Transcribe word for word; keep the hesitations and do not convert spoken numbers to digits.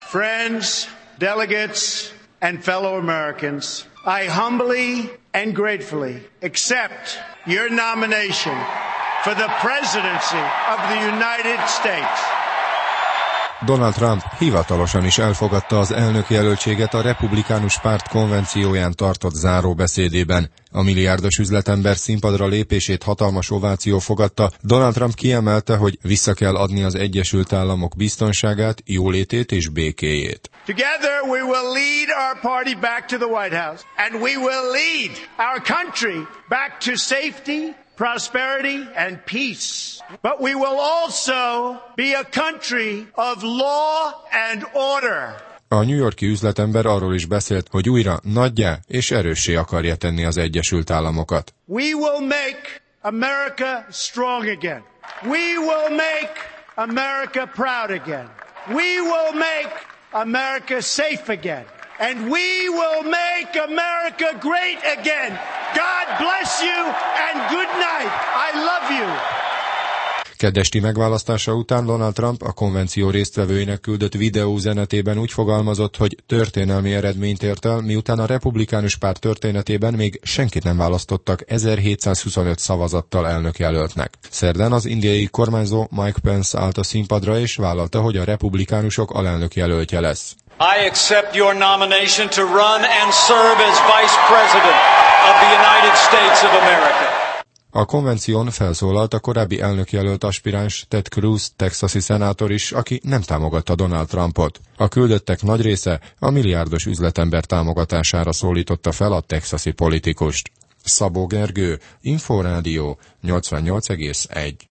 Friends, delegates, and fellow Americans, I humbly and gratefully accept your nomination for the presidency of the United States. Donald Trump hivatalosan is elfogadta az elnökjelöltséget a republikánus párt konvencióján tartott záróbeszédében. A milliárdos üzletember színpadra lépését hatalmas ováció fogadta. Donald Trump kiemelte, hogy vissza kell adni az Egyesült Államok biztonságát, jólétét és békéjét. Together we will lead our party back to the White House, and we will lead our country back to safety, prosperity and peace. But we will also be a country of law and order. A New York-i üzletember arról is beszélt, hogy újra nagyjá és erőssé akarja tenni az Egyesült Államokat. We will make America strong again. We will make America proud again. We will make America safe again. And we will make America great again. God bless you and good night. I love you. Kedd esti megválasztása után Donald Trump a konvenció résztvevőinek küldött videóüzenetében úgy fogalmazott, hogy történelmi eredményt ért el, miután a republikánus párt történetében még senkit nem választottak ezerhétszázhuszonöt szavazattal elnökjelöltnek. Szerdán az indiai kormányzó Mike Pence állt a színpadra és vállalta, hogy a republikánusok alelnökjelöltje lesz. I accept your nomination to run and serve as Vice President of the United States of America. A konvención felszólalt a korábbi elnökjelölt aspiráns Ted Cruz, texasi szenátor is, aki nem támogatta Donald Trumpot. A küldöttek nagy része a milliárdos üzletember támogatására szólította fel a texasi politikust. Szabó Gergő, Inforádió nyolcvannyolc egész egy.